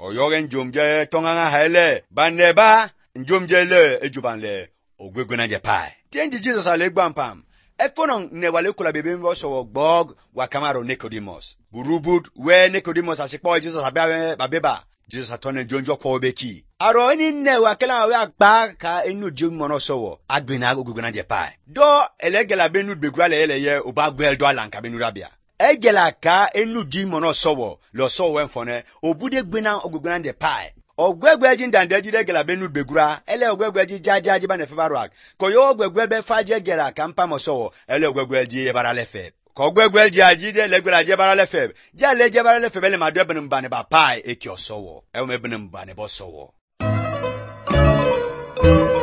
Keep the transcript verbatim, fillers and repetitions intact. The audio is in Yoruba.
Koyogen njomje tonganga haile. Baneba. Njomje le ejubanle. Ogwegwena je pai. Tienji Jesus alegbampam. Efonong ne wale kula bebe mbo so gbog wa kamaro Nicodemus. Burubut we Nicodemus asipo Jesus abe babeba. Jesus atone jonjo kwa obeki. Aro ni ne wa kala we agba ka enu jom mono so adwena ogwegwena je pai. Do elegela benu begura le ele ye obagwel do alanka benu rabia. Egela ka enu di mono so lo so we mfone obude gbena ogwegwena je pai. Ogwegweji ndande jide gela benu begura ele ogwegweji jajaji ba ne febarak ko yo ogwegwebe faje gela kampa moso ele ogwegweji ebara lefe ko ogwegweji ajide legwela je bara lefe je le je bara lefe bele madu ebenu mbane ba pai eki osowo e o mebenu mbane bo sowo.